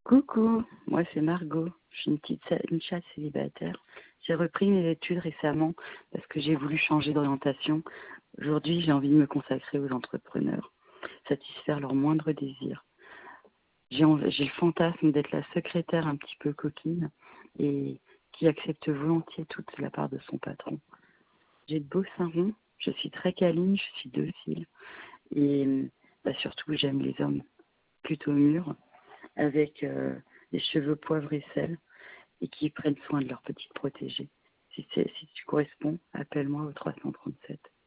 Coucou, moi c'est Margot, je suis une chatte célibataire. J'ai repris mes études récemment parce que j'ai voulu changer d'orientation. Aujourd'hui, j'ai envie de me consacrer aux entrepreneurs, satisfaire leurs moindres désirs. J'ai le fantasme d'être la secrétaire un petit peu coquine et qui accepte volontiers toute de la part de son patron. J'ai de beaux seins ronds, je suis très câline, je suis docile et surtout j'aime les hommes plutôt mûrs avec des cheveux poivre et sel et qui prennent soin de leur petite protégée. Si tu corresponds, appelle-moi au 337.